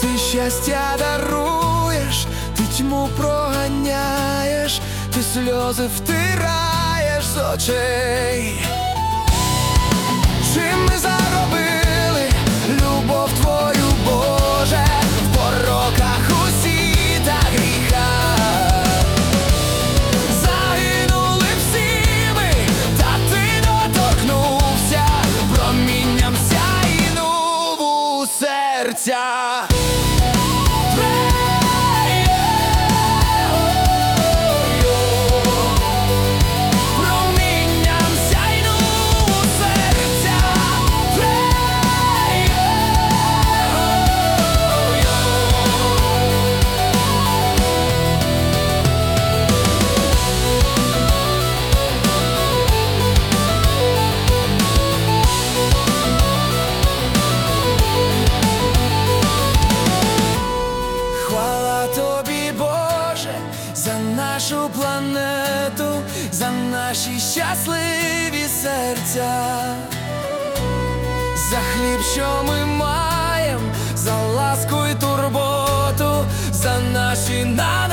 Ти щастя даруєш, ти тьму проганяєш, ти сльози втираєш з очей. Чим ми заробили любов твою, Боже, в пороках усі та гріхах? Загинули всі ми, та ти доторкнувся, промінням сяйнув у серця. Тобі, Боже, за нашу планету, за наші щасливі серця, за хліб, що ми маємо, за ласку й турботу, за наші